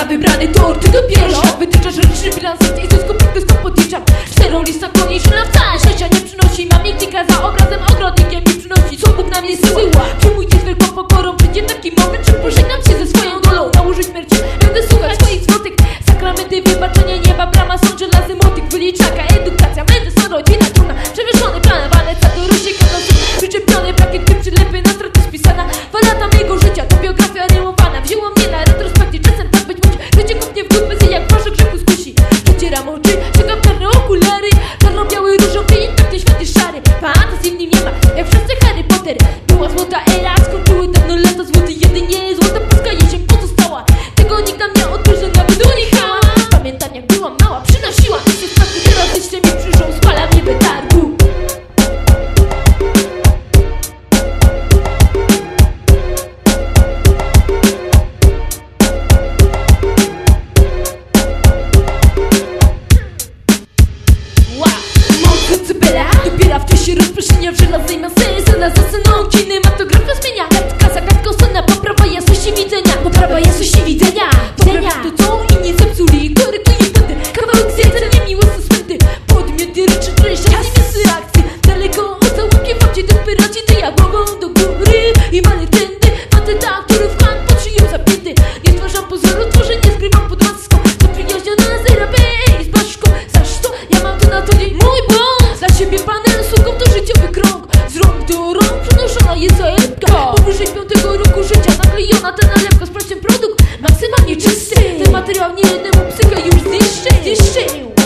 na wybrany tor. Ty dopiero wytyczasz ręczny bilans i to skupek podliczam. 4 lista konieczna wcale szczęścia nie przynosi. Mam niknika za obrazem, ogrodnikiem mi przynosi. Co Bóg na mnie zsyła, przyjmujcie z wielką pokorą. Przyjdzie taki moment, że pożegnam się ze swoją dolą. Na łożu śmierci będę słuchać swoich zwrotek. Sakramenty, wybaczenie nieba, brama, sąd, żelazny motyk. Wyliczaka, edukacja, mędrstwo, rodzina, trudna. Przewieszony, planowane, co do Rusi, kanosy. Przyczepiony, plakietki, przylepy, na straty spisana. 2 lata mojego życia, to biografia rymowana. Wzięło mnie na retrospekcji, czasem tak być musi. Życie kopnie w dupę, jak wasze grzechu skusi. Przecieram oczy, czekam czarne okulary. Czarno-biały, różowy i tak ten świat jest szary. Fantazji w nim nie ma, jak wszyscy Harry Potter. Była złota era, skończyły dawno lata. Złoty jedynie, złota polska jesień pozostała. Tego nikt nam nie odbierze, nawet unikała. Pamiętam jak byłam mała, przynosiłam się z pracy. Teraz jeszcze mi przyszło, spala mnie wytargu. Dopiera w czasie rozproszenia w żelaznej masy. Scena za sceną, kinematografia zmienia. Gadka za gadką, scena, poprawa jasności widzenia. Poprawa jasności widzenia. Poprawiam to co inni zepsuli. Korykuję błędy, kawałek zjedzenia, niemiłe suspensy. Podmioty ryczy treść, a zamiast reakcji. Daleko od załóżki, wapcie desperacji. To ja głową do góry i walę tędy. Faceta, który w hand pod szyją zapięty. Nie stwarzam pozoru, tworzę, nie zgrywam pod maską. Zaprzyjaźniona z RAP i z baszką. Zaś to, ja mam to na co dzień mój błąd. Dla siebie panel, sługą to życiowy krąg. Z rąk do rąk przenoszona jest zajebka. Powyżej 5 roku życia naklejona ta nalepka. Sprawdźcie produkt, maksymalnie czysty. Ten materiał nie jednemu psycha już zniszczył.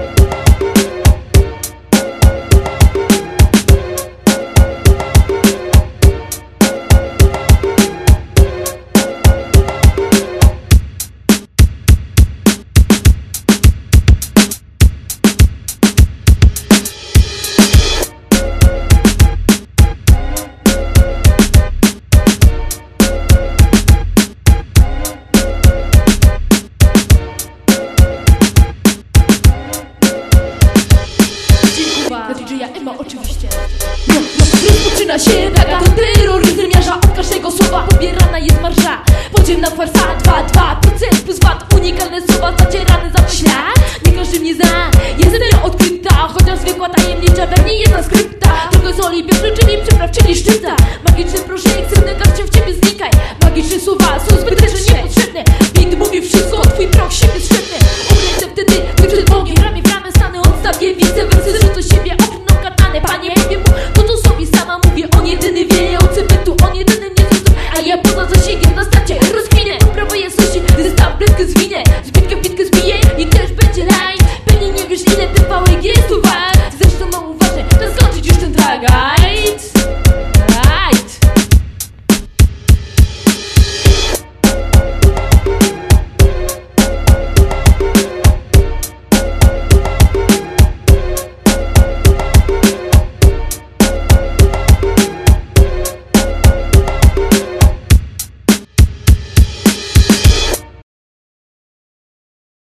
DJ-a Ema oczywiście. Rozpoczyna się naga, to terroryzm miarza. Od każdego słowa pobierana jest marsza. Podziemna farsa, 2% plus VAT. Unikalne słowa zacierane za ślad. Nie każdy mnie zna, jest odkryta. Chociaż zwykła tajemnicza we mnie jest na skrypta. Trochę soli, bierze, czyli przypraw, czyli szczyta. Magiczny proszek,